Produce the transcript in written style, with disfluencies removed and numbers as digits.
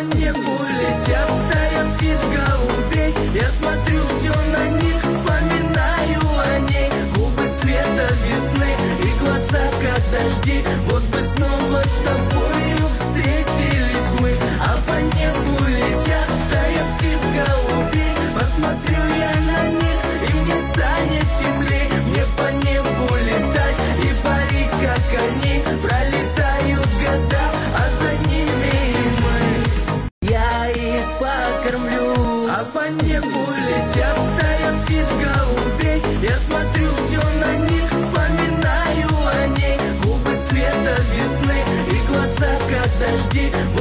небу летят стая птиц голубей. Я смотрю все на них, вспоминаю о ней. Губы цвета весны и глаза как дожди. Вот бы снова с тобою встретились мы. А по небу летят стая птиц голубей. Посмотрю я на них, и мне станет теплей. Мне по небу летать и парить, как они. Пролетают года, а за ними и мы. Я их покормлю. А по небу летят стая птиц голубей. Я смотрю все на них, вспоминаю о ней. Губы цвета весны и глаза как дожди.